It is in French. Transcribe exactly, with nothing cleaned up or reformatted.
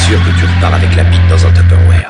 sûr que tu repars avec la bite dans un Tupperware.